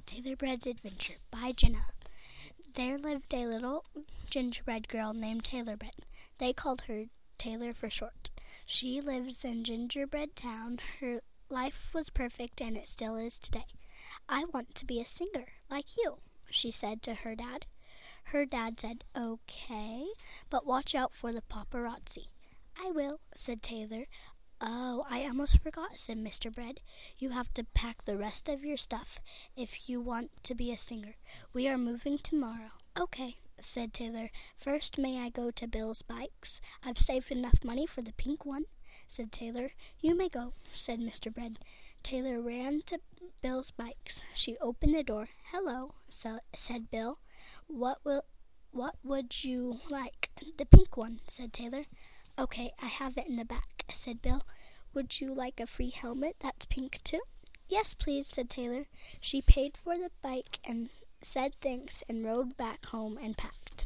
Taylor Bread's Adventure by Jenna. There lived a little gingerbread girl named Taylor Bread. They called her Taylor for short. She lives in Gingerbread Town. Her life was perfect, and it still is today. "I want to be a singer, like you," she said to her dad. Her dad said, "Okay, but watch out for the paparazzi." "I will," said Taylor. "Oh, I almost forgot," said Mr. Bread. "You have to pack the rest of your stuff if you want to be a singer. We are moving tomorrow." "Okay," said Taylor. "First, may I go to Bill's Bikes? I've saved enough money for the pink one," said Taylor. "You may go," said Mr. Bread. Taylor ran to Bill's Bikes. She opened the door. "Hello," said Bill. What would you like?" "The pink one," said Taylor. "Okay, I have it in the back," said Bill. "Would you like a free helmet that's pink too?" "Yes, please," said Taylor. She paid for the bike and said thanks and rode back home and packed.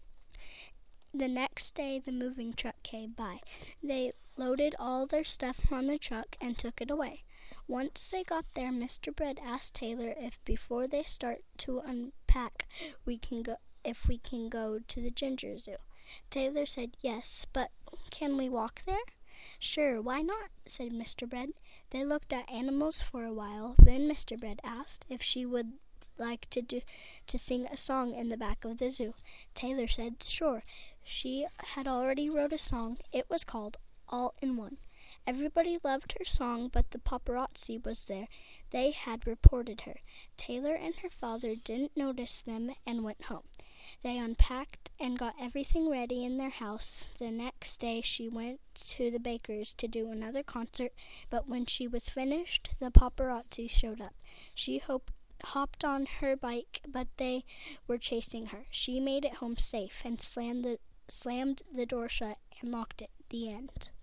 The next day the moving truck came by. They loaded all their stuff on the truck and took it away. Once they got there, Mr. Bread asked Taylor if before they start to unpack we can go to the Ginger Zoo. Taylor said yes, but can we walk there? "Sure, why not?" said Mr. Bread. They looked at animals for a while. Then Mr. Bread asked if she would like to sing a song in the back of the zoo. Taylor said sure. She had already wrote a song. It was called All in One. Everybody loved her song, but the paparazzi was there. They had reported her. Taylor and her father didn't notice them and went home. They unpacked and got everything ready in their house. The next day she went to the baker's to do another concert, but when she was finished, the paparazzi showed up. She hopped on her bike, but they were chasing her. She made it home safe and slammed the door shut and locked it. The end.